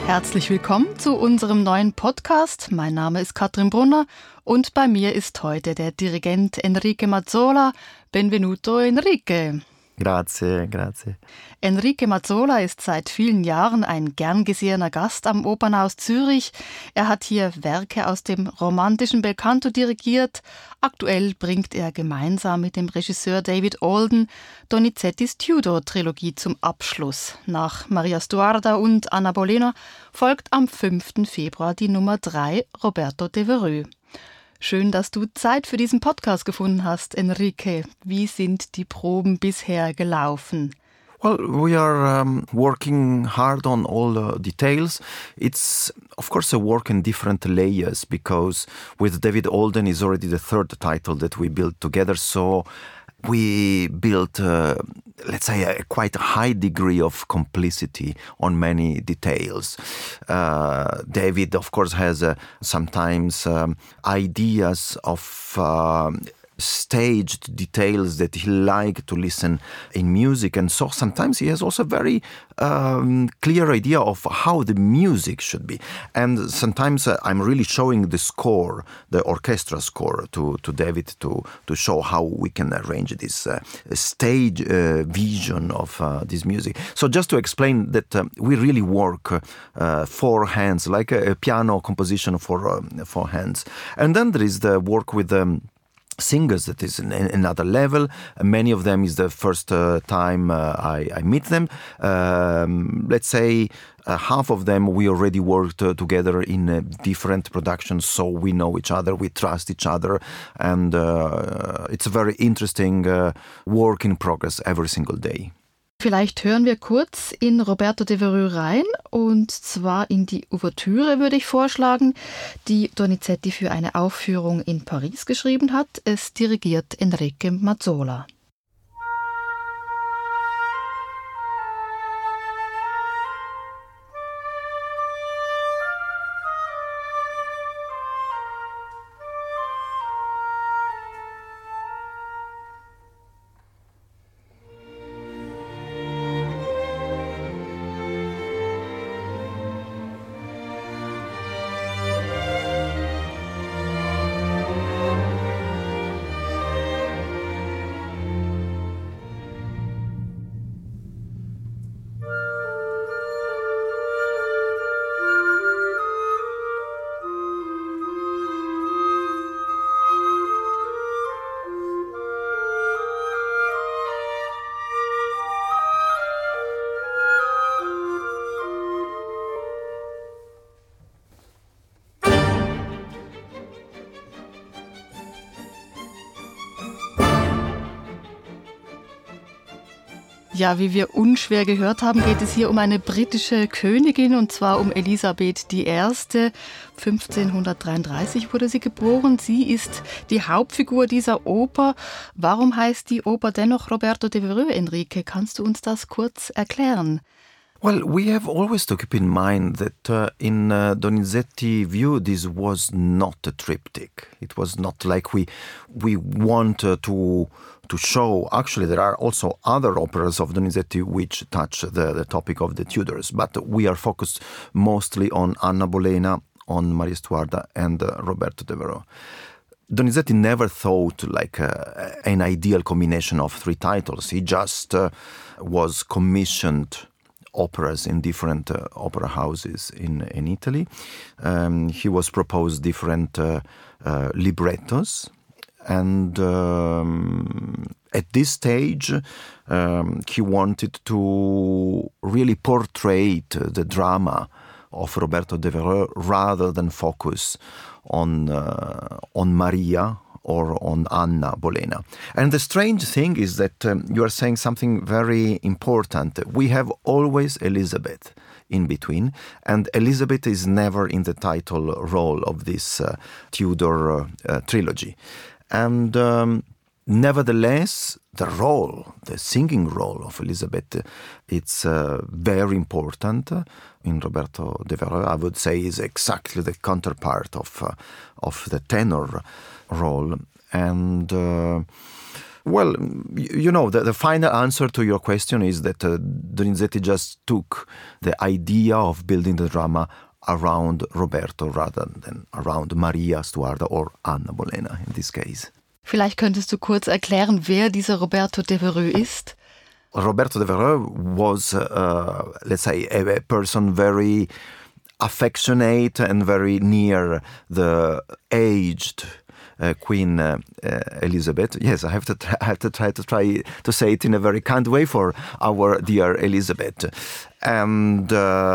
Herzlich willkommen zu unserem neuen Podcast. Mein Name ist Katrin Brunner und bei mir ist heute der Dirigent Enrique Mazzola. Benvenuto Enrique. Grazie, grazie. Enrique Mazzola ist seit vielen Jahren ein gern gesehener Gast am Opernhaus Zürich. Er hat hier Werke aus dem romantischen Belcanto dirigiert. Aktuell bringt er gemeinsam mit dem Regisseur David Alden Donizettis Tudor-Trilogie zum Abschluss. Nach Maria Stuarda und Anna Bolena folgt am 5. Februar die Nummer 3 Roberto Devereux. Schön, dass du Zeit für diesen Podcast gefunden hast, Enrique. Wie sind die Proben bisher gelaufen? Well, we are working hard on all the details. It's, of course, a work in different layers because with David Alden is already the third title that we built together. So we built, let's say, a quite high degree of complicity on many details. David, of course, has sometimes ideas of staged details that he liked to listen in music, and so sometimes he has also a very clear idea of how the music should be. And sometimes I'm really showing the score, the orchestra score, to David to show how we can arrange this stage vision of this music. So just to explain that we really work for hands, like a piano composition for hands. And then there is the work with singers that is another level. Many of them is the first time I meet them. Let's say half of them we already worked together in different productions, so we know each other, we trust each other, and it's a very interesting work in progress every single day. Vielleicht hören wir kurz in Roberto Devereux rein, und zwar in die Ouvertüre würde ich vorschlagen, die Donizetti für eine Aufführung in Paris geschrieben hat. Es dirigiert Enrique Mazzola. Ja, wie wir unschwer gehört haben, geht es hier um eine britische Königin, und zwar um Elisabeth I. 1533 wurde sie geboren. Sie ist die Hauptfigur dieser Oper. Warum heißt die Oper dennoch Roberto Devereux, Enrique? Kannst du uns das kurz erklären? Well, we have always to keep in mind that in Donizetti's view, this was not a triptych. It was not like we want to show. Actually, there are also other operas of Donizetti which touch the topic of the Tudors, but we are focused mostly on Anna Bolena, on Maria Stuarda, and Roberto Devereux. Donizetti never thought like an ideal combination of three titles. He just was commissioned operas in different opera houses in Italy. He was proposed different librettos, and at this stage he wanted to really portray the drama of Roberto Devereux rather than focus on Maria or on Anna Bolena. And the strange thing is that you are saying something very important. We have always Elizabeth in between, and Elizabeth is never in the title role of this Tudor trilogy. And nevertheless, the singing role of Elizabeth, it's very important in Roberto Devereux. I would say is exactly the counterpart of the tenor role. And Well, the final answer to your question is that Donizetti just took the idea of building the drama around Roberto rather than around Maria Stuarda or Anna Bolena in this case. Vielleicht könntest du kurz erklären, wer dieser Roberto Devereux ist? Roberto Devereux was, let's say, a person very affectionate and very near the aged Queen Elizabeth. Yes, I have to try to say it in a very kind way for our dear Elizabeth. And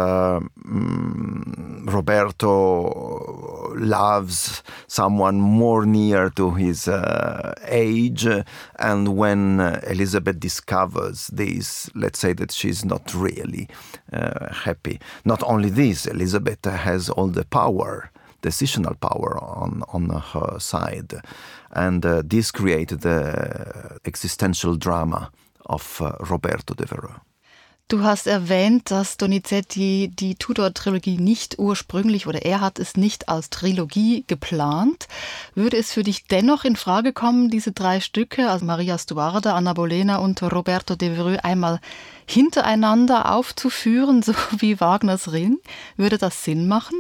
Roberto loves someone more near to his age. And when Elizabeth discovers this, let's say that she's not really happy. Not only this, Elizabeth has all the power, decisional power on her side. And this created the existential drama of Roberto Devereux. Du hast erwähnt, dass Donizetti die Tudor-Trilogie nicht ursprünglich, oder er hat es nicht als Trilogie geplant. Würde es für dich dennoch in Frage kommen, diese 3 Stücke, also Maria Stuarda, Anna Bolena und Roberto Devereux, einmal hintereinander aufzuführen, so wie Wagners Ring? Würde das Sinn machen?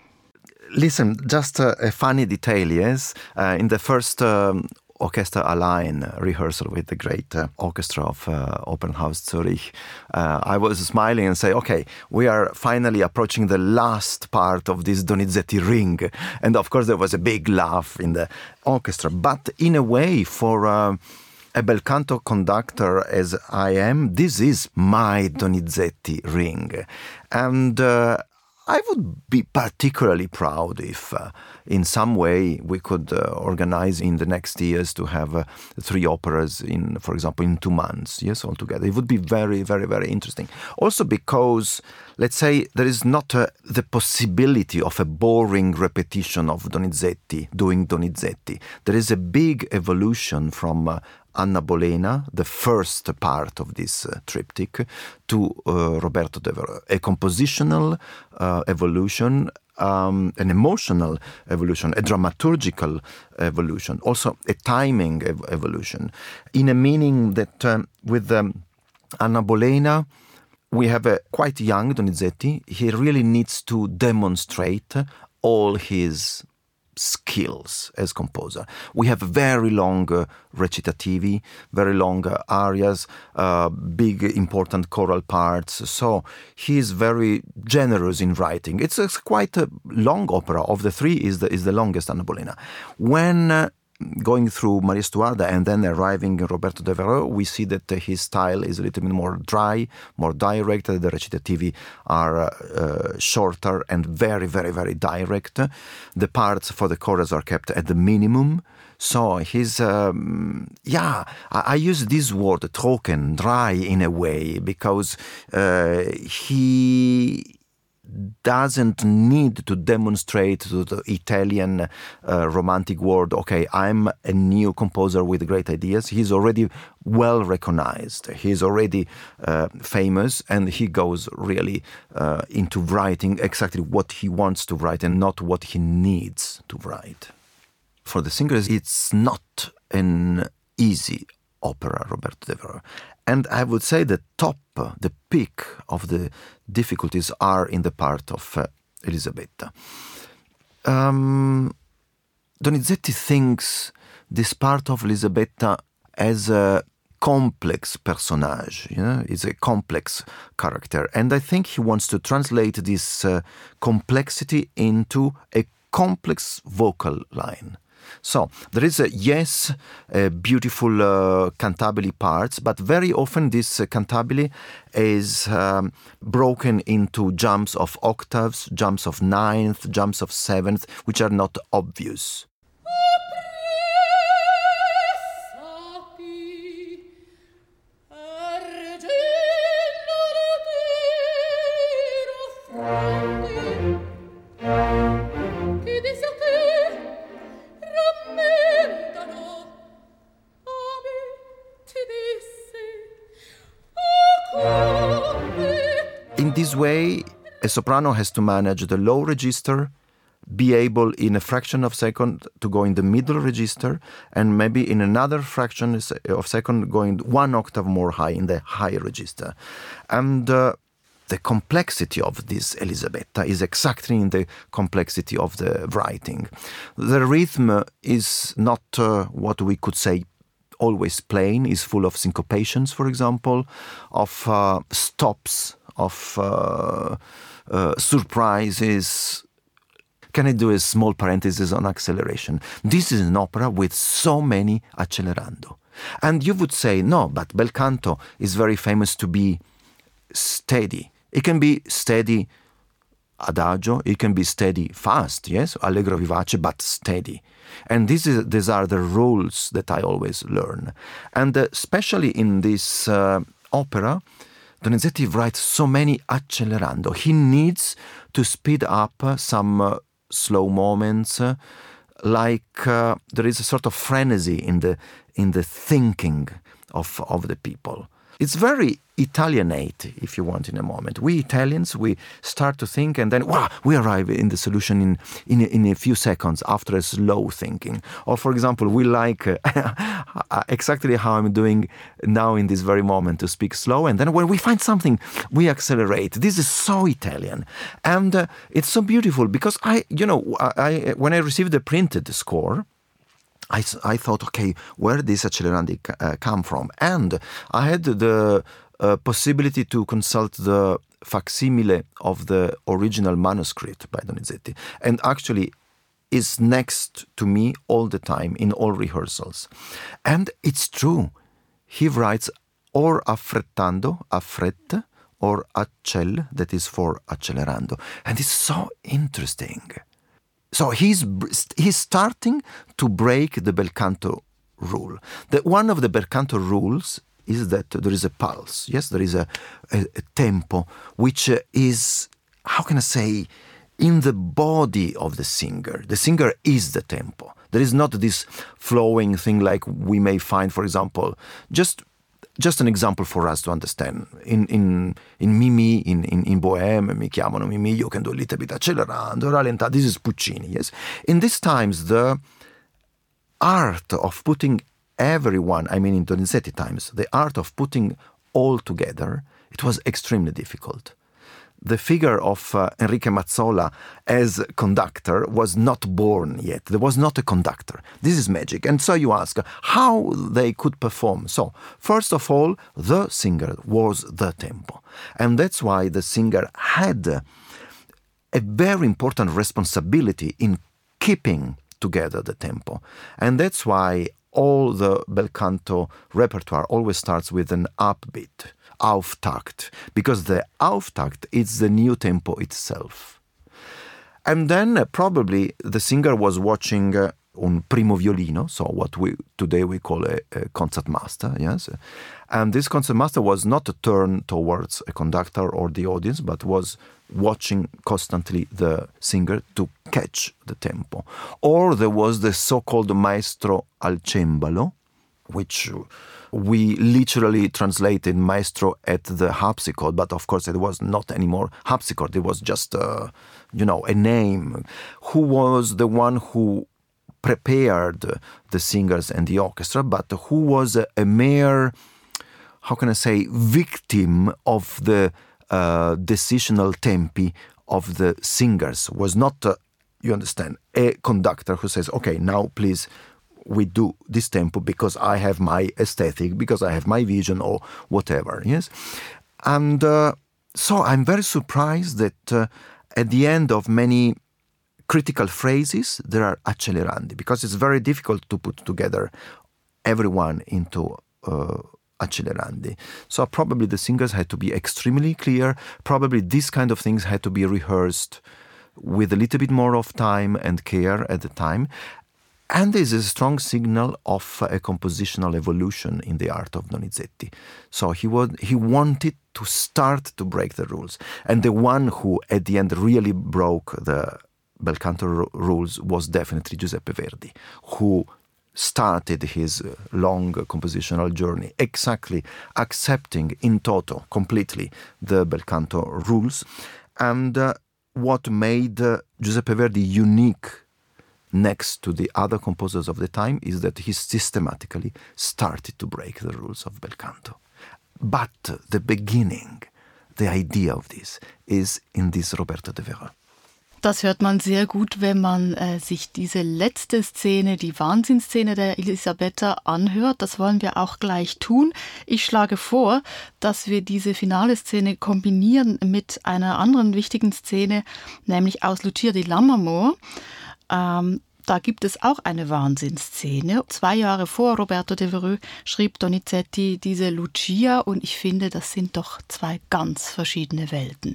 Listen, just a funny detail, yes? In the first Orchester Allein rehearsal with the great orchestra of Opernhaus Zurich, I was smiling and say, okay, we are finally approaching the last part of this Donizetti ring. And of course there was a big laugh in the orchestra. But in a way, for a bel canto conductor as I am, this is my Donizetti ring. And I would be particularly proud if in some way we could organize in the next years to have 3 operas for example, in 2 months, yes, altogether. It would be very, very, very interesting. Also because, let's say, there is not the possibility of a boring repetition of Donizetti, doing Donizetti. There is a big evolution from Anna Bolena, the first part of this triptych, to Roberto Devereux. A compositional evolution, an emotional evolution, a dramaturgical evolution, also a timing evolution, in a meaning that with Anna Bolena, we have a quite young Donizetti. He really needs to demonstrate all his skills as composer. We have very long recitativi, very long arias, big important choral parts. So he is very generous in writing. It's quite a long opera. Of the 3 is the longest, Anna Bolena. When going through Maria Stuarda and then arriving in Roberto Devereux, we see that his style is a little bit more dry, more direct. The recitativi are shorter and very, very, very direct. The parts for the chorus are kept at the minimum. So he's, I use this word, trocken, dry in a way, because he doesn't need to demonstrate to the Italian romantic world, okay, I'm a new composer with great ideas. He's already well recognized. He's already famous, and he goes really into writing exactly what he wants to write and not what he needs to write. For the singers, it's not an easy opera, Roberto Devereux. And I would say the peak of the difficulties are in the part of Elisabetta. Donizetti thinks this part of Elisabetta as a complex personage, it's a complex character. And I think he wants to translate this complexity into a complex vocal line. So there is beautiful cantabile parts, but very often this cantabile is broken into jumps of octaves, jumps of 9th, jumps of 7th, which are not obvious. In this way, a soprano has to manage the low register, be able in a fraction of a second to go in the middle register and maybe in another fraction of a second going one octave more high in the high register. And the complexity of this Elisabetta is exactly in the complexity of the writing. The rhythm is not what we could say always plain, is full of syncopations, for example, of stops, of surprises. Can I do a small parenthesis on acceleration? This is an opera with so many accelerando. And you would say, no, but bel canto is very famous to be steady. It can be steady adagio, it can be steady fast, yes, allegro vivace, but steady. And these are the rules that I always learn. And especially in this opera, Donizetti writes so many accelerando. He needs to speed up some slow moments, like there is a sort of frenzy in the thinking of the people. It's very Italianate, if you want, in a moment. We Italians, we start to think and then, wow, we arrive in the solution in a few seconds after a slow thinking. Or, for example, we like exactly how I'm doing now in this very moment to speak slow. And then when we find something, we accelerate. This is so Italian. And it's so beautiful because when I received the printed score, I thought, okay, where this accelerandi come from? And I had the possibility to consult the facsimile of the original manuscript by Donizetti. And actually is next to me all the time in all rehearsals. And it's true. He writes or affrettando, affrette, or accel, that is for accelerando. And it's so interesting. So he's starting to break the bel canto rule. One of the bel canto rules is that there is a pulse. Yes, there is a tempo, which is, how can I say, in the body of the singer. The singer is the tempo. There is not this flowing thing like we may find, for example, just an example for us to understand. In Mimi, in Bohème, mi chiamano Mimi, you can do a little bit accelerando, rallentando. This is Puccini, yes? In these times, the art of putting everyone, I mean in Donizetti times, the art of putting all together, it was extremely difficult. The figure of Enrique Mazzola as conductor was not born yet. There was not a conductor. This is magic. And so you ask how they could perform. So, first of all, the singer was the tempo. And that's why the singer had a very important responsibility in keeping together the tempo. And that's why all the bel canto repertoire always starts with an upbeat. Auftakt, because the Auftakt is the new tempo itself. And then probably the singer was watching un primo violino, so what today we call a concertmaster, yes? And this concertmaster was not turned towards a conductor or the audience, but was watching constantly the singer to catch the tempo. Or there was the so-called maestro al cembalo, which we literally translated maestro at the harpsichord, but of course it was not anymore harpsichord, it was just, a name, who was the one who prepared the singers and the orchestra, but who was a mere, how can I say, victim of the decisional tempi of the singers, was not, you understand, a conductor who says, okay, now please, we do this tempo because I have my aesthetic, because I have my vision or whatever, yes? And so I'm very surprised that at the end of many critical phrases, there are accelerandi, because it's very difficult to put together everyone into accelerandi. So probably the singers had to be extremely clear, probably these kind of things had to be rehearsed with a little bit more of time and care at the time. And this is a strong signal of a compositional evolution in the art of Donizetti. So he wanted to start to break the rules. And the one who at the end really broke the bel canto rules was definitely Giuseppe Verdi, who started his long compositional journey exactly accepting in toto completely the bel canto rules. And what made Giuseppe Verdi unique next to the other composers of the time is that he systematically started to break the rules of bel canto. But the beginning, the idea of this, is in this Roberto de Vereux. Das hört man sehr gut, wenn man sich diese letzte Szene, die Wahnsinnsszene der Elisabetta anhört. Das wollen wir auch gleich tun. Ich schlage vor, dass wir diese finale Szene kombinieren mit einer anderen wichtigen Szene, nämlich aus Lucia di Lammermoor. Da gibt es auch eine Wahnsinnsszene. 2 Jahre vor Roberto de Vereux schrieb Donizetti diese Lucia und ich finde, das sind doch 2 ganz verschiedene Welten.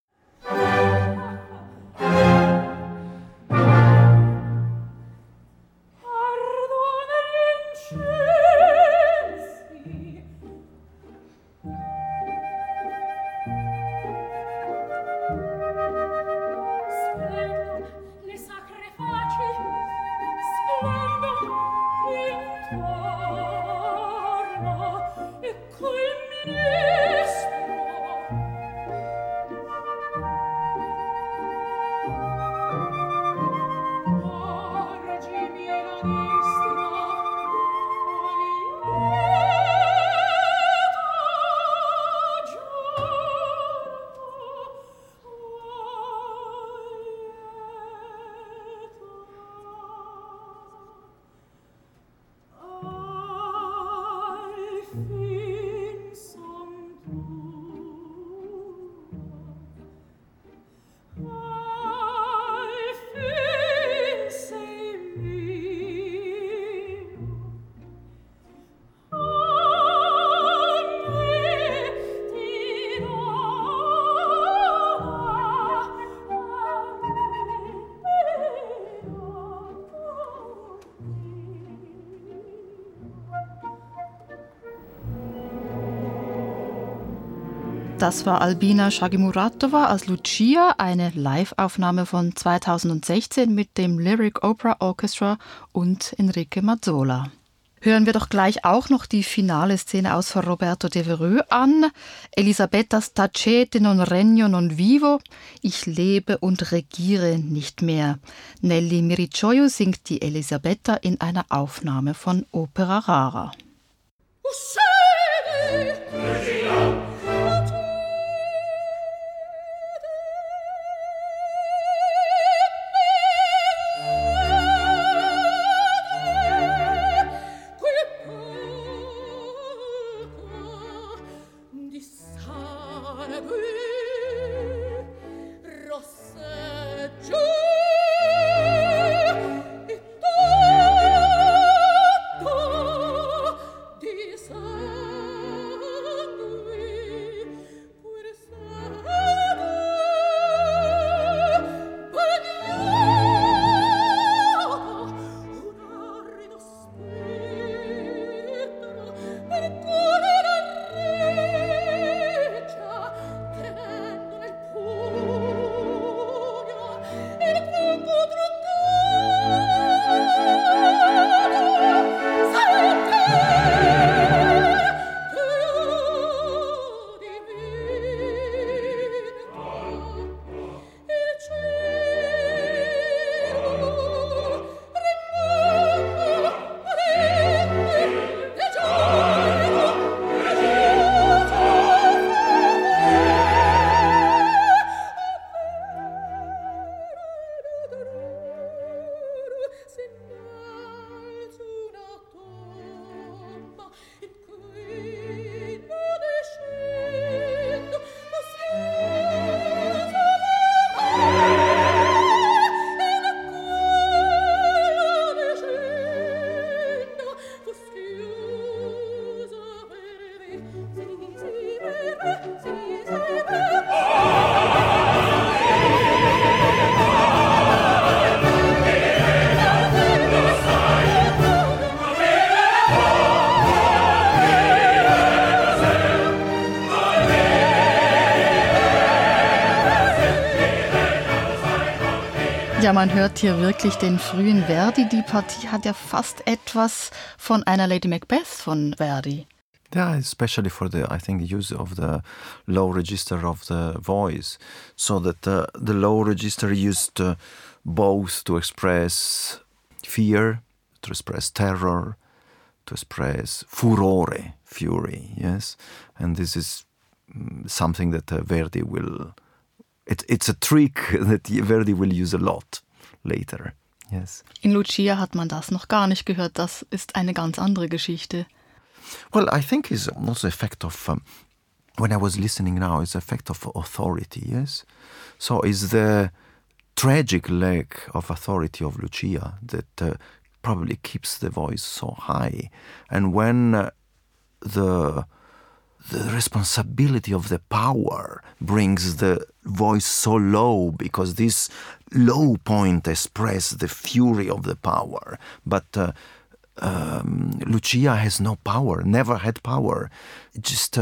Das war Albina Shagimuratova als Lucia, eine Live-Aufnahme von 2016 mit dem Lyric Opera Orchestra und Enrique Mazzola. Hören wir doch gleich auch noch die finale Szene aus von Roberto de Vereux an. Elisabetta tacete non regno non vivo. Ich lebe und regiere nicht mehr. Nelly Miriccioiu singt die Elisabetta in einer Aufnahme von Opera Rara. Ja, man hört hier wirklich den frühen Verdi. Die Partie hat ja fast etwas von einer Lady Macbeth von Verdi. Yeah, especially for I think, the use of the low register of the voice, so that the low register used both to express fear, to express terror, to express furore, fury, yes? And this is something that Verdi will... It's a trick that Verdi will use a lot later, yes. In Lucia hat man das noch gar nicht gehört. Das ist eine ganz andere Geschichte. Well, I think it's also effect of... when I was listening now, it's effect of authority, yes? So it's the tragic lack of authority of Lucia that probably keeps the voice so high. And when the responsibility of the power brings the voice so low, because this low point expresses the fury of the power. But Lucia has no power, never had power, just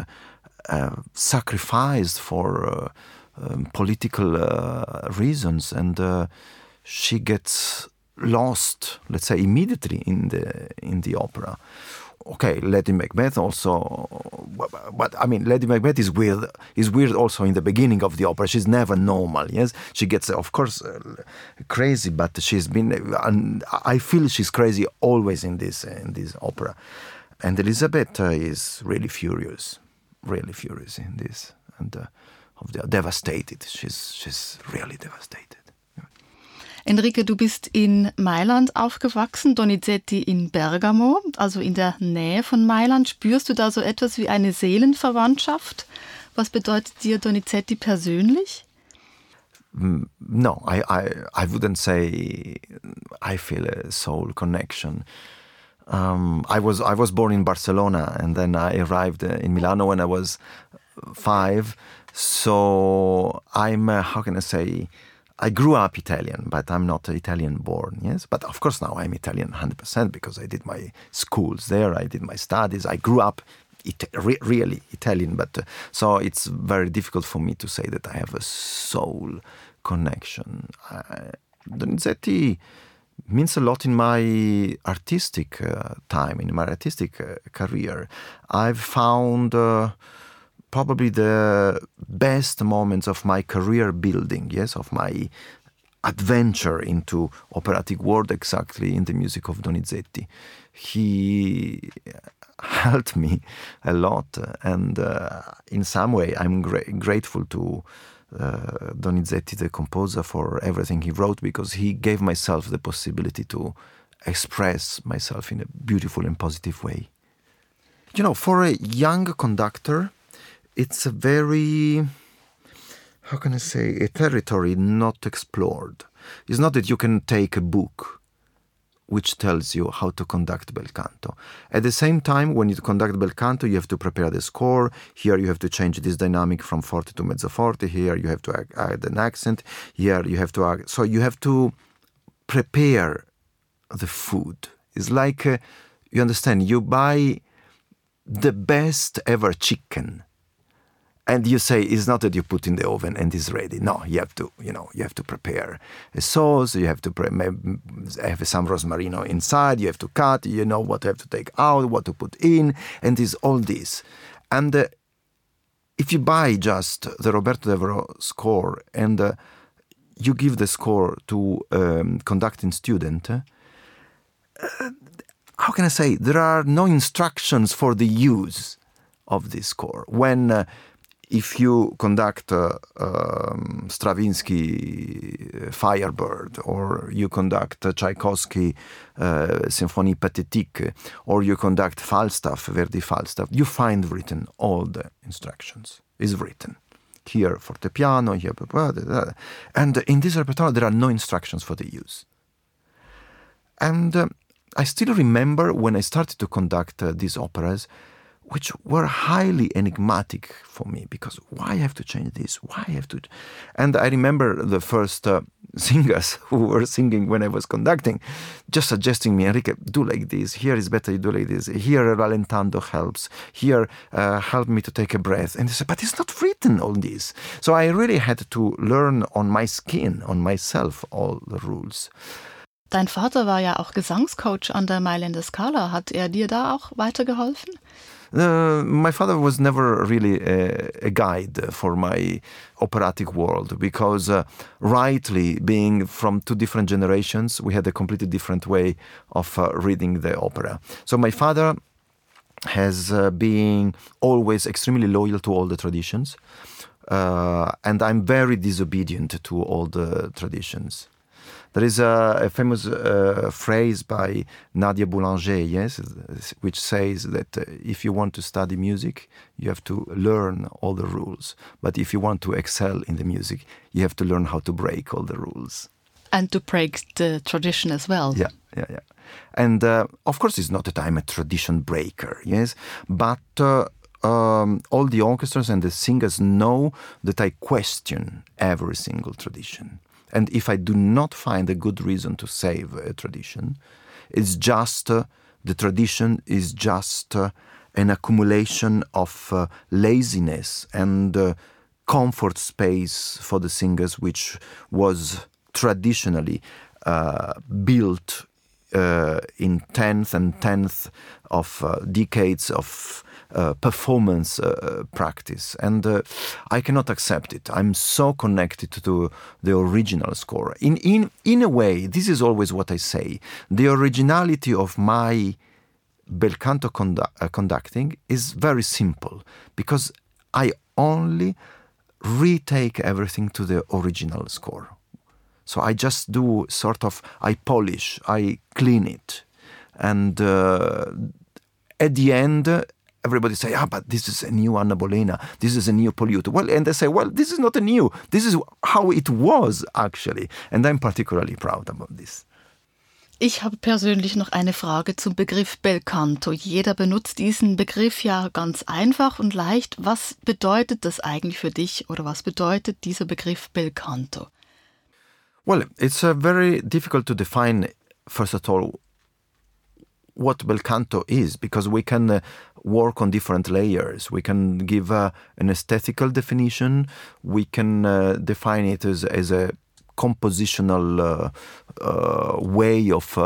sacrificed for political reasons, and she gets lost, let's say, immediately in the opera. Okay, Lady Macbeth also, but I mean, Lady Macbeth is weird also in the beginning of the opera. She's never normal, yes? She gets, of course, crazy, but she's been, and I feel she's crazy always in this opera. And Elizabeth is really furious in this, and devastated. She's really devastated. Enrique, du bist in Mailand aufgewachsen, Donizetti in Bergamo, also in der Nähe von Mailand. Spürst du da so etwas wie eine Seelenverwandtschaft? Was bedeutet dir Donizetti persönlich? No, I wouldn't say I feel a soul connection. I was born in Barcelona, and then I arrived in Milano when I was 5. So I'm, how can I say... I grew up Italian, but I'm not Italian born, yes? But of course now I'm Italian 100% because I did my schools there, I did my studies, I grew up really Italian, but so it's very difficult for me to say that I have a soul connection. Donizetti means a lot in my artistic time, in my artistic career. I've found... probably the best moments of my career building, yes, of my adventure into operatic world, exactly in the music of Donizetti. He helped me a lot, and in some way I'm grateful to Donizetti, the composer, for everything he wrote, because he gave myself the possibility to express myself in a beautiful and positive way. You know, for a young conductor, it's a very, how can I say, a territory not explored. It's not that you can take a book which tells you how to conduct bel canto. At the same time, when you conduct bel canto, you have to prepare the score. Here you have to change this dynamic from forte to mezzo forte. Here you have to add an accent. Here you have to add... So you have to prepare the food. It's like, you understand, you buy the best ever chicken, and you say, it's not that you put in the oven and it's ready. No, you have to prepare a sauce, you have to have some rosmarino inside, you have to cut, you know what you have to take out, what to put in, and it's all this. And if you buy just the Roberto Devereux score and you give the score to conducting student, how can I say, there are no instructions for the use of this score. When... if you conduct Stravinsky Firebird, or you conduct Tchaikovsky Symphonie Pathétique, or you conduct Falstaff, Verdi Falstaff, you find written all the instructions. It's written. Here fortepiano, here... And in this repertoire there are no instructions for the use. And I still remember when I started to conduct these operas, which were highly enigmatic for me, because why I have to change this? Why I have to... And I remember the first singers who were singing when I was conducting, just suggesting me, Enrique, do like this, here is better you do like this, here rallentando helps, here help me to take a breath. And they said, but it's not written all this. So I really had to learn on my skin, on myself, all the rules. Dein Vater war ja auch Gesangscoach an der Mailänder Scala. Hat er dir da auch weitergeholfen? My father was never really a guide for my operatic world because rightly being from two different generations, we had a completely different way of reading the opera. So my father has been always extremely loyal to all the traditions, and I'm very disobedient to all the traditions. There is a famous phrase by Nadia Boulanger, yes, which says that if you want to study music, you have to learn all the rules. But if you want to excel in the music, you have to learn how to break all the rules. And to break the tradition as well. Yeah. And of course, it's not that I'm a tradition breaker, yes, but all the orchestras and the singers know that I question every single tradition. And if I do not find a good reason to save a tradition, it's just the tradition is just an accumulation of laziness and comfort space for the singers, which was traditionally built in 10th of decades of performance practice, and I cannot accept it. I'm so connected to the original score. In a way, this is always what I say. The originality of my bel canto conducting is very simple because I only retake everything to the original score. So I just do I polish, I clean it, and at the end, everybody say, but this is a new Anna Bolena, this is a new Poliuto. Well, and they say, well, this is not a new, this is how it was actually. And I'm particularly proud about this. Ich habe persönlich noch eine Frage zum Begriff Bel Canto. Jeder benutzt diesen Begriff ja ganz einfach und leicht. Was bedeutet das eigentlich für dich oder was bedeutet dieser Begriff Bel Canto? Well, it's very difficult to define, first of all, what bel canto is, because we can work on different layers. We can give an aesthetical definition. We can define it as a compositional way of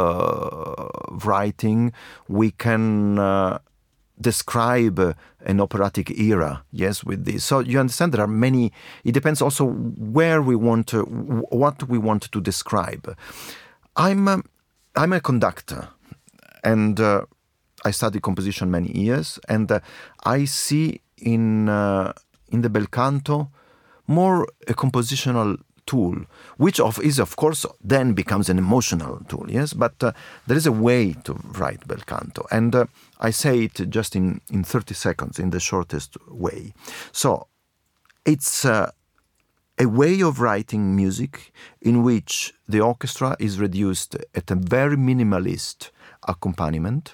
writing. We can describe an operatic era, yes, with this. So you understand there are many. It depends also where we want to, what we want to describe. I'm a conductor. And I studied composition many years, and I see in the bel canto more a compositional tool, which is of course then becomes an emotional tool. Yes, but there is a way to write bel canto, and I say it just in 30 seconds in the shortest way. So it's a way of writing music in which the orchestra is reduced at a very minimalist accompaniment,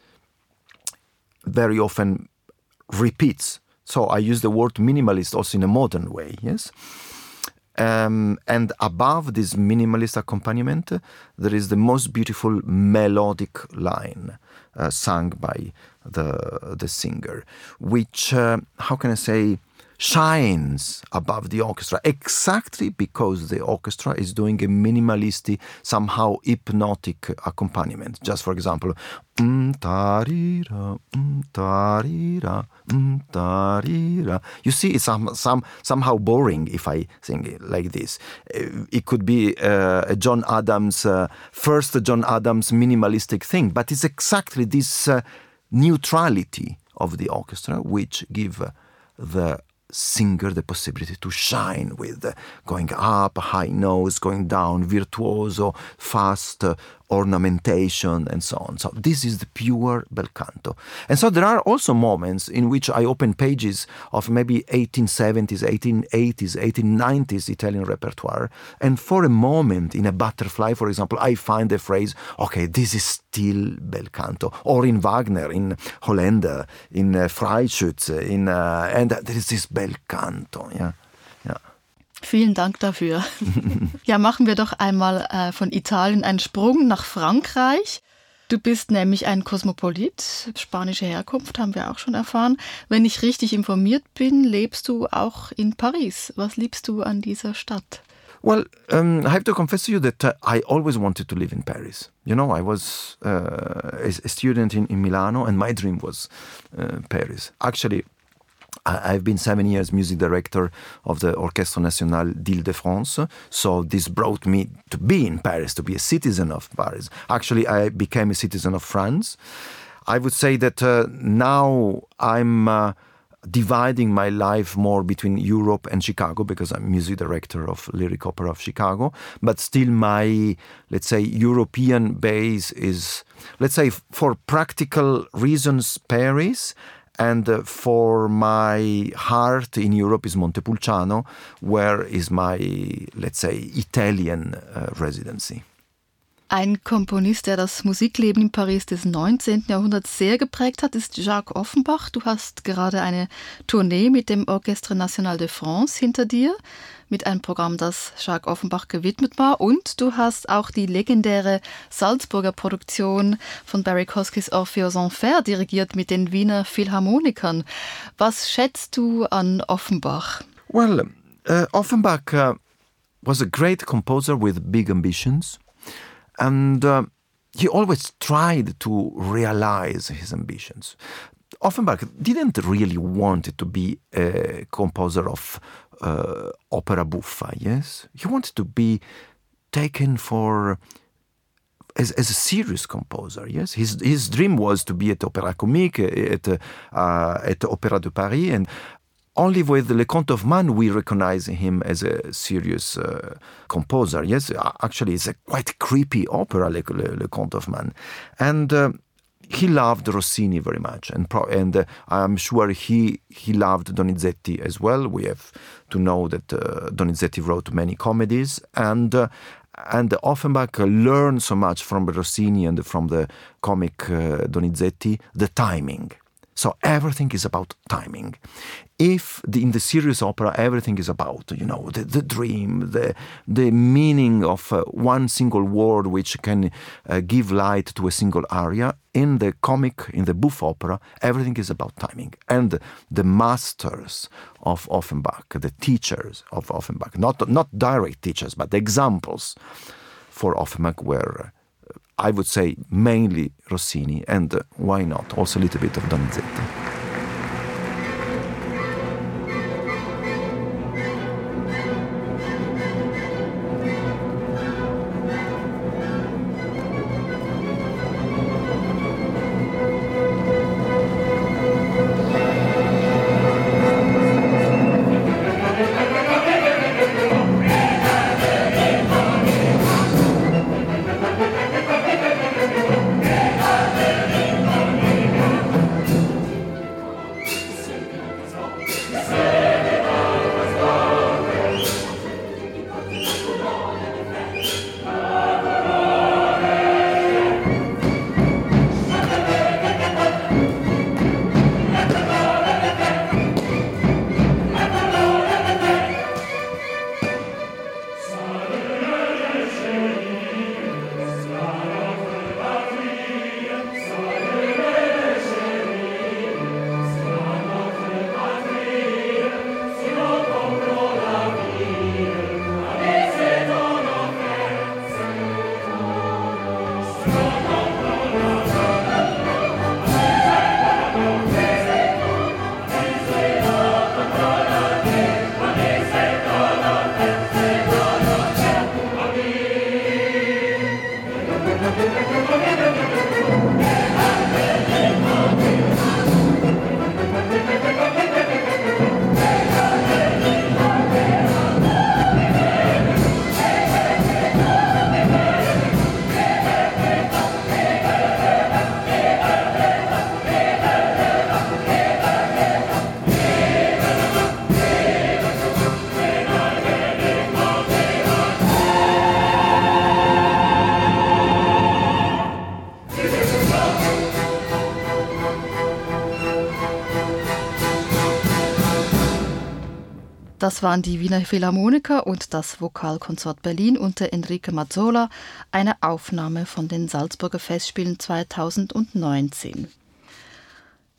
very often repeats. So I use the word minimalist also in a modern way, yes? And above this minimalist accompaniment, there is the most beautiful melodic line sung by the singer, which, how can I say, shines above the orchestra exactly because the orchestra is doing a minimalistic, somehow hypnotic accompaniment. Just for example, tarira, tarira, tarira. You see, it's somehow boring if I sing it like this. It could be a John Adams, first John Adams minimalistic thing, but it's exactly this neutrality of the orchestra which give the singer the possibility to shine with going up, high notes, going down, virtuoso, fast ornamentation, and so on. So this is the pure bel canto. And so there are also moments in which I open pages of maybe 1870s, 1880s, 1890s Italian repertoire, and for a moment in a Butterfly, for example, I find the phrase, okay, this is still bel canto. Or in Wagner, in Hollander, in Freischütz, and there is this bel canto, yeah. Vielen Dank dafür. Ja, machen wir doch einmal von Italien einen Sprung nach Frankreich. Du bist nämlich ein Kosmopolit, spanische Herkunft, haben wir auch schon erfahren. Wenn ich richtig informiert bin, lebst du auch in Paris. Was liebst du an dieser Stadt? Well, I have to confess to you that I always wanted to live in Paris. You know, I was a student in Milano, and my dream was Paris. Actually, I've been 7 years music director of the Orchestre National d'Île-de-France, so this brought me to be in Paris, to be a citizen of Paris. Actually, I became a citizen of France. I would say that now I'm dividing my life more between Europe and Chicago, because I'm music director of Lyric Opera of Chicago, but still my, let's say, European base is, let's say, for practical reasons, Paris, and for my heart in Europe is Montepulciano, where is my, let's say, Italian residency. Ein Komponist, der das Musikleben in Paris des 19. Jahrhunderts sehr geprägt hat, ist Jacques Offenbach. Du hast gerade eine Tournee mit dem Orchestre National de France hinter dir, mit einem Programm, das Jacques Offenbach gewidmet war. Und du hast auch die legendäre Salzburger Produktion von Barry Kosky's Orpheus Enfer dirigiert mit den Wiener Philharmonikern. Was schätzt du an Offenbach? Well, Offenbach was a great composer with big ambitions. And he always tried to realize his ambitions. Offenbach didn't really want to be a composer of opera buffa, yes? He wanted to be taken for as a serious composer, yes? His dream was to be at Opéra Comique, at Opéra de Paris, and only with Le Comte of Man we recognize him as a serious composer. Yes, actually it's a quite creepy opera, Le Comte of Man. And he loved Rossini very much, and I'm sure he loved Donizetti as well. We have to know that Donizetti wrote many comedies, and Offenbach learned so much from Rossini and from the comic Donizetti, the timing. So everything is about timing. If in the serious opera everything is about, the dream, the meaning of one single word which can give light to a single aria, in the comic, in the buff opera, everything is about timing. And the masters of Offenbach, the teachers of Offenbach, not direct teachers, but the examples for Offenbach were, I would say, mainly Rossini, and why not, also a little bit of Donizetti. Das waren die Wiener Philharmoniker und das Vokalkonsort Berlin unter Enrique Mazzola, eine Aufnahme von den Salzburger Festspielen 2019.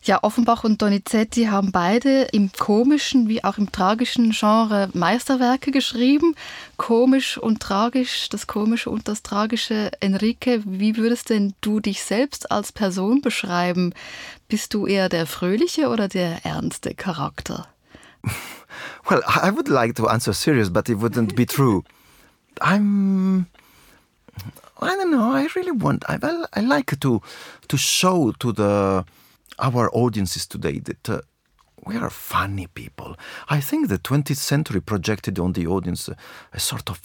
Ja, Offenbach und Donizetti haben beide im komischen wie auch im tragischen Genre Meisterwerke geschrieben. Komisch und tragisch, das Komische und das Tragische. Enrique, wie würdest denn du dich selbst als Person beschreiben? Bist du eher der fröhliche oder der ernste Charakter? Well, I would like to answer serious, but it wouldn't be true. I don't know, I really want, I like to show to our audiences today that we are funny people. I think the 20th century projected on the audience a sort of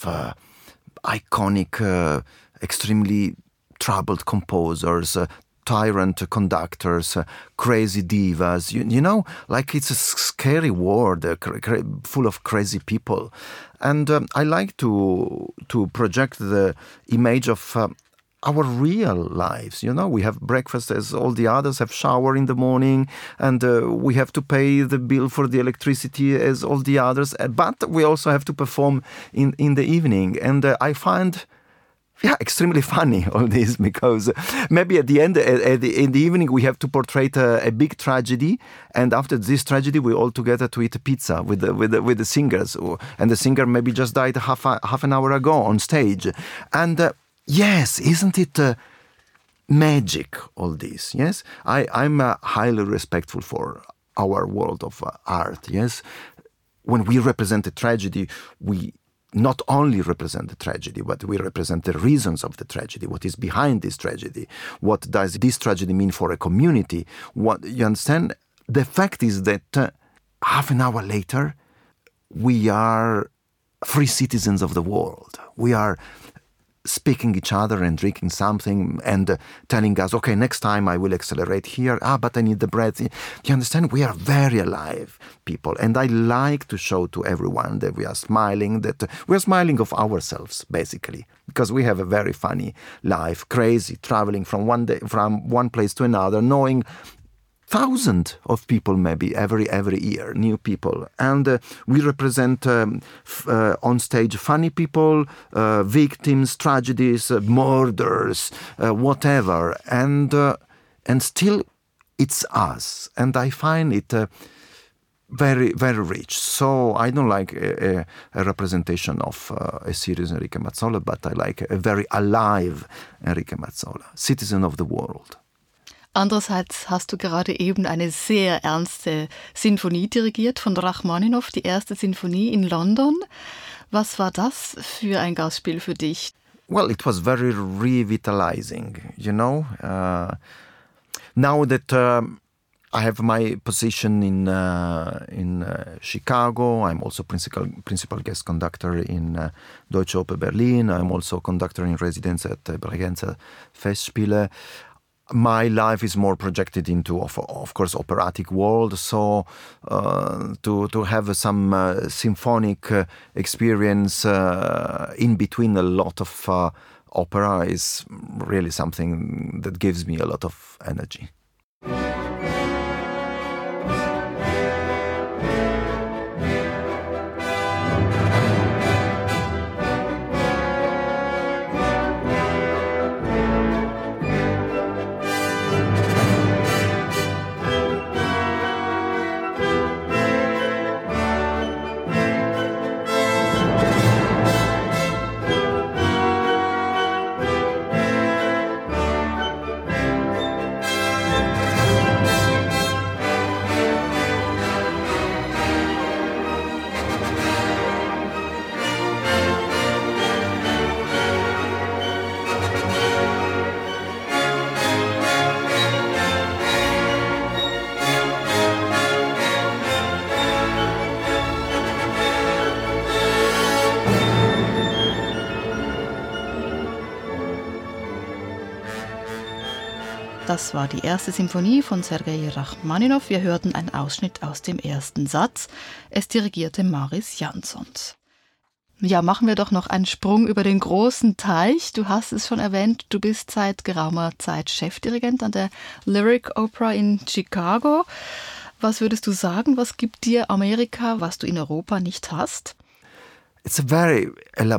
iconic, extremely troubled composers, tyrant conductors, crazy divas, you know, like it's a scary world full of crazy people. And I like to project the image of our real lives. You know, we have breakfast as all the others, have shower in the morning, and we have to pay the bill for the electricity as all the others, but we also have to perform in the evening. And I find extremely funny all this, because maybe at the end, in the evening, we have to portray a big tragedy, and after this tragedy, we all together to eat a pizza with the singers, and the singer maybe just died half an hour ago on stage, and yes, isn't it magic, all this? Yes, I'm highly respectful for our world of art. Yes, when we represent a tragedy, we not only represent the tragedy, but we represent the reasons of the tragedy, what is behind this tragedy, what does this tragedy mean for a community. What you understand? The fact is that half an hour later, we are free citizens of the world. We are speaking each other and drinking something and telling us, okay, next time I will accelerate here. But I need the breath. You understand? We are very alive people. And I like to show to everyone that we are smiling of ourselves, basically, because we have a very funny life, crazy, traveling from one place to another, knowing thousands of people maybe every year, new people. And we represent on stage funny people, victims, tragedies, murders, whatever. And still it's us. And I find it very, very rich. So I don't like a representation of a serious Enrique Mazzola, but I like a very alive Enrique Mazzola, citizen of the world. Andererseits hast du gerade eben eine sehr ernste Sinfonie dirigiert von Rachmaninow, die erste Sinfonie in London. Was war das für ein Gastspiel für dich? Well, it was very revitalizing, you know. Now that I have my position in Chicago, I'm also principal guest conductor in Deutsche Oper Berlin. I'm also conductor in residence at Bregenzer Festspiele. My life is more projected into, of course, operatic world. So to have some symphonic experience in between a lot of opera is really something that gives me a lot of energy. Das war die erste Symphonie von Sergei Rachmaninow. Wir hörten einen Ausschnitt aus dem ersten Satz. Es dirigierte Maris Jansons. Ja, machen wir doch noch einen Sprung über den großen Teich. Du hast es schon erwähnt, du bist seit geraumer Zeit Chefdirigent an der Lyric Opera in Chicago. Was würdest du sagen, was gibt dir Amerika, was du in Europa nicht hast? It's a very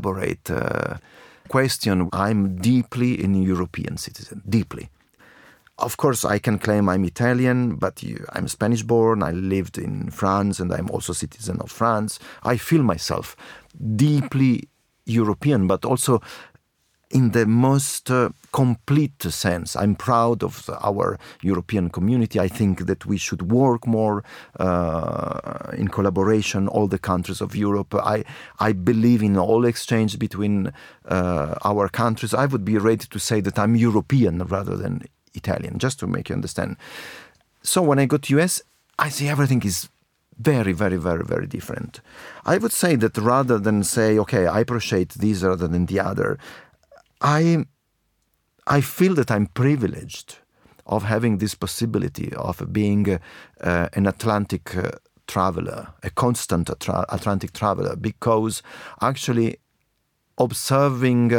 elaborate question. I'm deeply an European citizen, deeply. Of course, I can claim I'm Italian, but I'm Spanish-born. I lived in France, and I'm also a citizen of France. I feel myself deeply European, but also in the most complete sense. I'm proud of our European community. I think that we should work more in collaboration, all the countries of Europe. I believe in all exchange between our countries. I would be ready to say that I'm European rather than Italian, just to make you understand. So when I go to US, I see everything is very, very, very, very different. I would say that rather than say, okay, I appreciate this rather than the other, I feel that I'm privileged of having this possibility of being an Atlantic traveler, a constant Atlantic traveler, because actually observing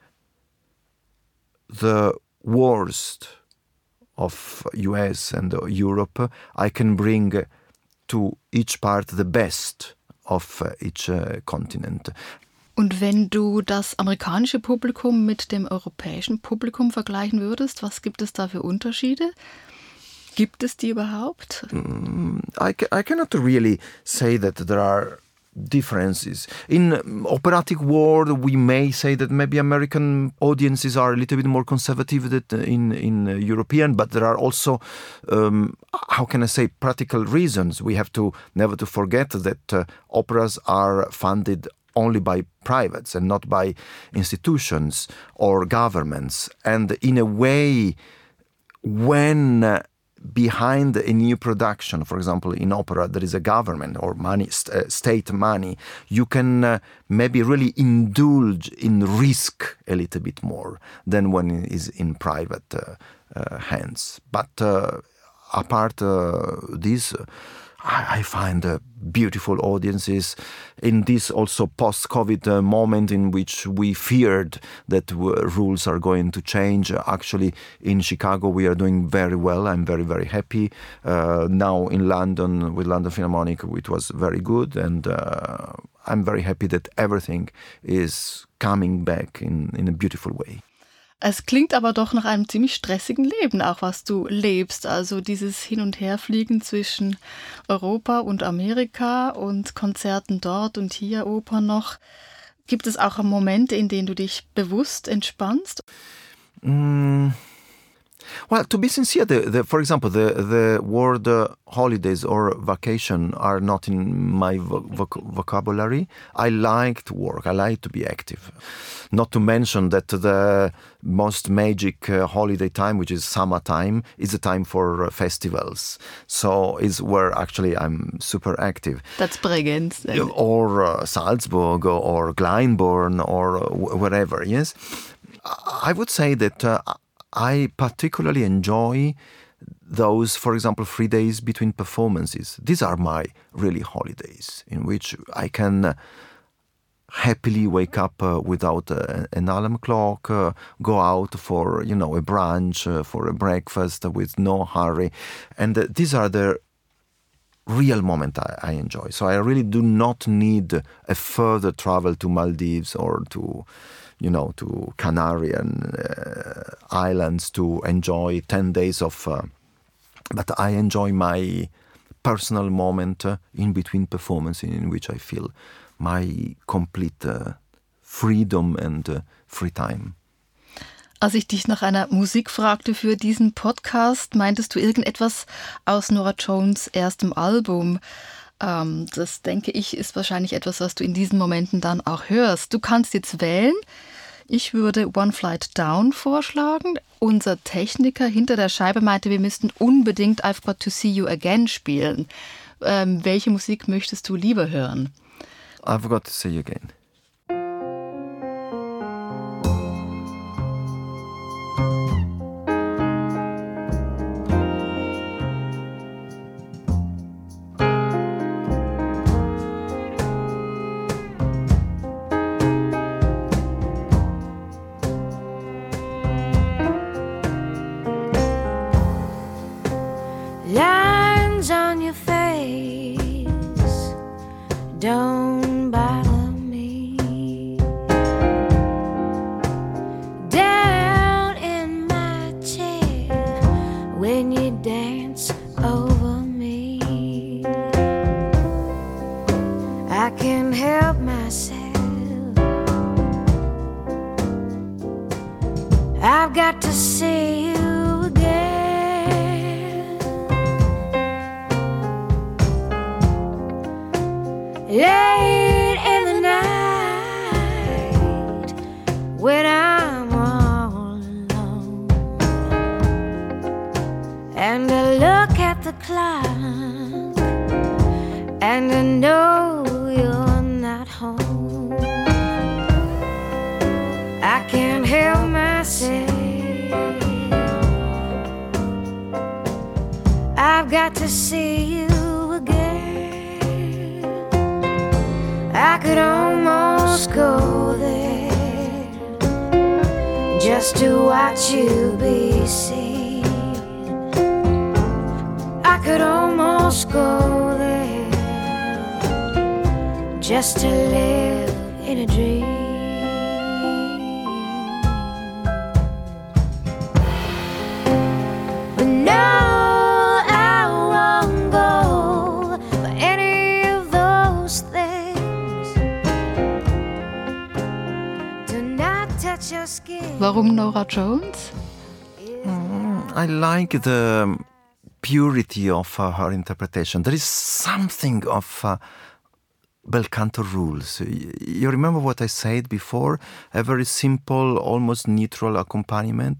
the worst of US and Europe, I can bring to each part the best of each continent. Und wenn du das amerikanische Publikum mit dem europäischen Publikum vergleichen würdest, was gibt es da für Unterschiede? Gibt es die überhaupt? I cannot really say that there are differences. In operatic world, we may say that maybe American audiences are a little bit more conservative than in European, but there are also, how can I say, practical reasons. We have to never to forget that operas are funded only by privates and not by institutions or governments. And in a way, when behind a new production, for example, in opera, there is a government or money, state money, you can maybe really indulge in risk a little bit more than when it is in private hands. But apart this, I find beautiful audiences in this also post-COVID moment in which we feared that rules are going to change. Actually, in Chicago, we are doing very well. I'm very, very happy. Now in London, with London Philharmonic, it was very good. And I'm very happy that everything is coming back in a beautiful way. Es klingt aber doch nach einem ziemlich stressigen Leben, auch was du lebst. Also dieses Hin- und Herfliegen zwischen Europa und Amerika und Konzerten dort und hier Opern noch. Gibt es auch Momente, in denen du dich bewusst entspannst? Well, to be sincere, for example, the word holidays or vacation are not in my vocabulary. I like to work. I like to be active. Not to mention that the most magic holiday time, which is summertime, is a time for festivals. So it's where actually I'm super active. That's Bregenz. Or Salzburg or Glyndebourne or wherever, yes. I would say that I particularly enjoy those, for example, 3 days between performances. These are my really holidays in which I can happily wake up without an alarm clock, go out for, a brunch, for a breakfast with no hurry. And these are the real moment I enjoy. So I really do not need a further travel to Maldives or to Canarian Islands to enjoy 10 days of... but I enjoy my personal moment in between performances in which I feel my complete freedom and free time. Als ich dich nach einer Musik fragte für diesen Podcast, meintest du irgendetwas aus Norah Jones' erstem Album. Das, denke ich, ist wahrscheinlich etwas, was du in diesen Momenten dann auch hörst. Du kannst jetzt wählen. Ich würde One Flight Down vorschlagen. Unser Techniker hinter der Scheibe meinte, wir müssten unbedingt I've Got to See You Again spielen. Welche Musik möchtest du lieber hören? I've Got to See You Again. Lines on your face don't bother me. I've got to see you again. Late in the night, when I'm all alone, and I look at the clock, and I know you're not home, I can't help myself. I've got to see you again. I could almost go there just to watch you be seen. I could almost go there just to live in a dream. But no, I won't go for any of those things. Do not touch your skin. Warum Norah Jones? I like the purity of her interpretation. There is something of bel canto rules. You remember what I said before? A very simple, almost neutral accompaniment.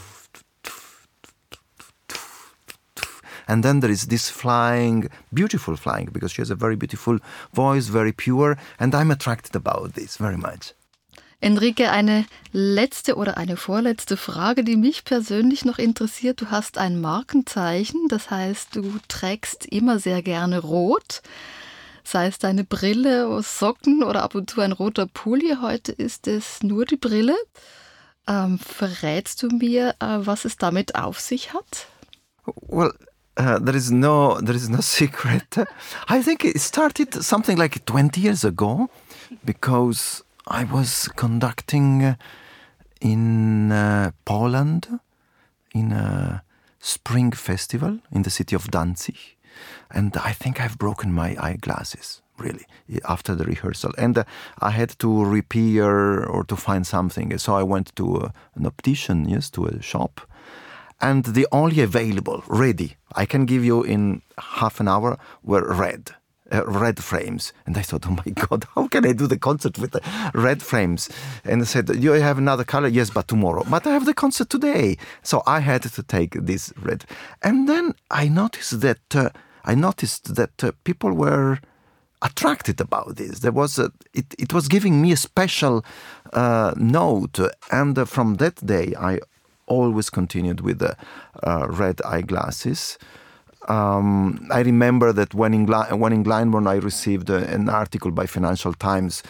And then there is this flying, beautiful flying, because she has a very beautiful voice, very pure, and I'm attracted about this very much. Enrique, eine letzte oder eine vorletzte Frage, die mich persönlich noch interessiert. Du hast ein Markenzeichen, das heißt, du trägst immer sehr gerne rot. Sei es deine Brille, Socken oder ab und zu ein roter Pulli. Heute ist es nur die Brille. Verrätst du mir, was es damit auf sich hat? Well, there is no secret. I think it started something like 20 years ago, because I was conducting in Poland in a spring festival in the city of Danzig. And I think I've broken my eyeglasses, really, after the rehearsal. And I had to repair or to find something. So I went to an optician, to a shop. And the only available, ready, I can give you in half an hour, were red frames. And I thought, oh my God, how can I do the concert with the red frames? And I said, you have another color? Yes, but tomorrow. But I have the concert today. So I had to take this red. And then I noticed that people were attracted about this. There was it was giving me a special note. And from that day, I always continued with the red eyeglasses. I remember that when in Glyndebourne I received an article by Financial Times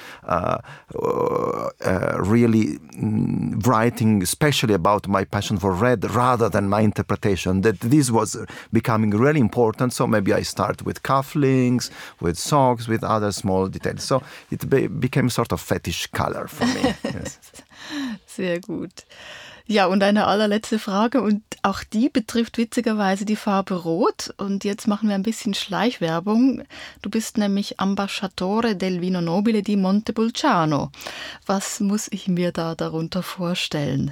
really writing especially about my passion for red rather than my interpretation, that this was becoming really important. So maybe I start with cufflinks, with socks, with other small details. So it became sort of fetish color for me. Yes. Sehr gut. Ja, und eine allerletzte Frage, und auch die betrifft witzigerweise die Farbe Rot. Und jetzt machen wir ein bisschen Schleichwerbung. Du bist nämlich Ambasciatore del Vino Nobile di Montepulciano. Was muss ich mir da darunter vorstellen?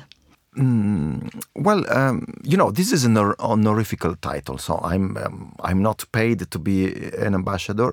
This is an honorifical title, so I'm not paid to be an ambassador.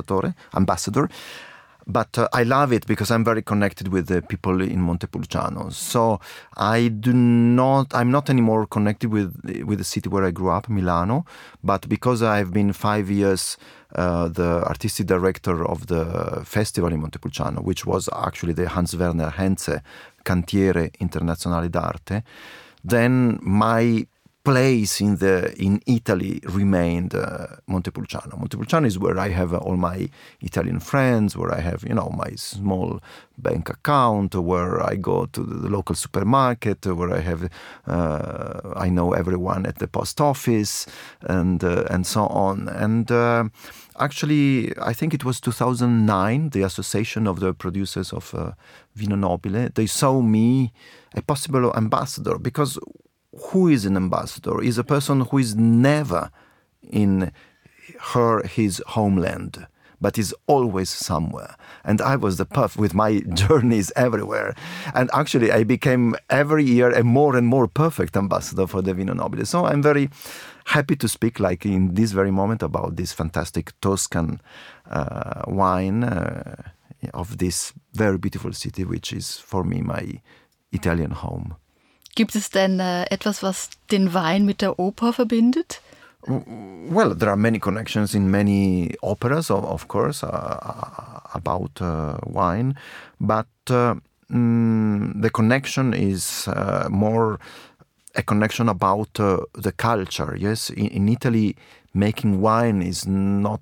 But I love it because I'm very connected with the people in Montepulciano. So I'm not anymore connected with the city where I grew up, Milano. But because I've been 5 years the artistic director of the festival in Montepulciano, which was actually the Hans Werner Henze Cantiere Internazionale d'Arte, then my place in Italy remained Montepulciano. Montepulciano is where I have all my Italian friends, where I have, my small bank account, where I go to the local supermarket, where I have, I know everyone at the post office, and so on. And actually, I think it was 2009, the Association of the Producers of Vino Nobile, they saw me a possible ambassador, because who is an ambassador? Is a person who is never in his homeland, but is always somewhere. And I was the puff with my journeys everywhere. And actually, I became every year a more and more perfect ambassador for the Vino Nobile. So I'm very happy to speak, like in this very moment, about this fantastic Tuscan wine of this very beautiful city, which is for me my Italian home. Gibt es denn etwas, was den Wein mit der Oper verbindet? Well, there are many connections in many operas, of course, about wine, but the connection is more a connection about the culture. Yes, in Italy, making wine is not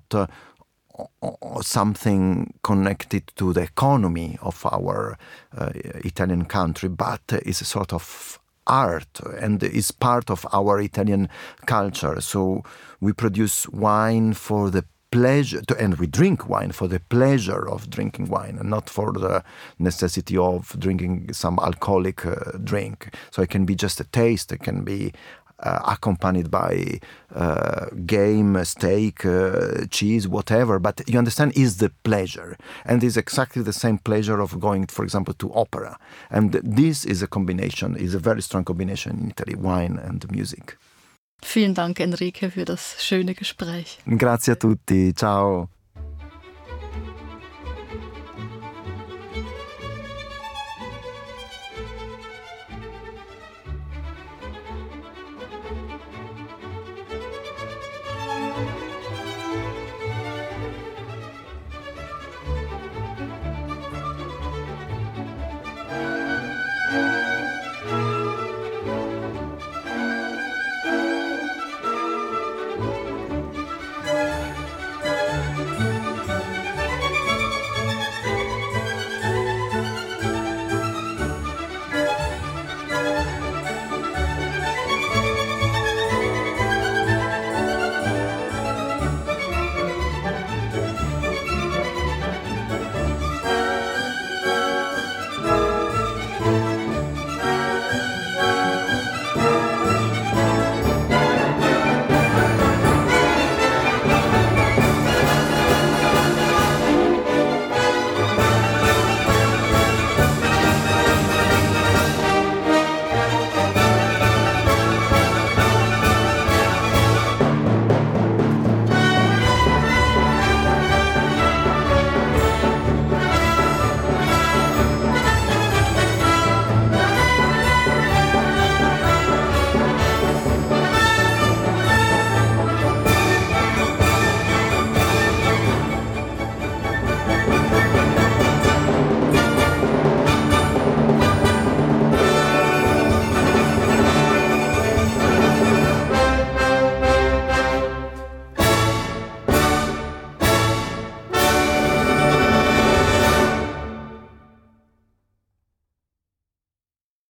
something connected to the economy of our Italian country, but is a sort of art and is part of our Italian culture. So we produce wine for the pleasure, and we drink wine for the pleasure of drinking wine and not for the necessity of drinking some alcoholic drink. So it can be just a taste, it can be accompanied by game, steak, cheese, whatever. But you understand, is the pleasure. And it's exactly the same pleasure of going, for example, to opera. And this is a combination, is a very strong combination in Italy, wine and music. Vielen Dank, Enrique, für das schöne Gespräch. Grazie a tutti. Ciao.